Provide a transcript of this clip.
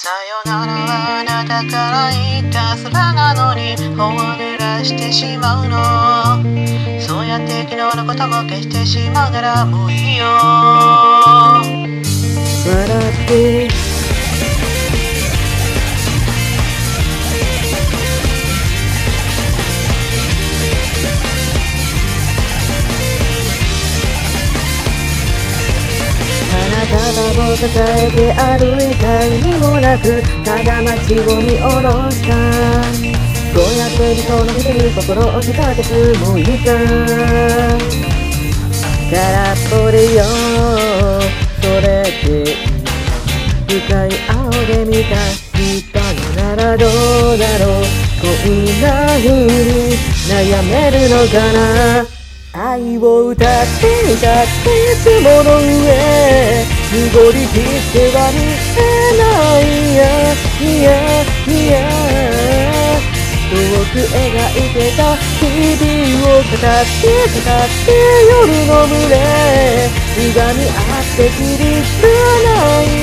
よならはあなたから言った空なのに頬を濡らしてしまうの。そうやって昨日のことも消してしまうならもういいよ。 笑って花束を抱えて歩いた意味もなくただ街を見下ろした。こうやって理想の見る心を使ってつもいた。空っぽでよそれって深い青で見た人ならどうだろう。こんな風に悩めるのかな。愛を歌って歌って雲の上濁りきっては見えないやいやいや遠く描いてた日々を語って夜の群れいがみ合ってきりつない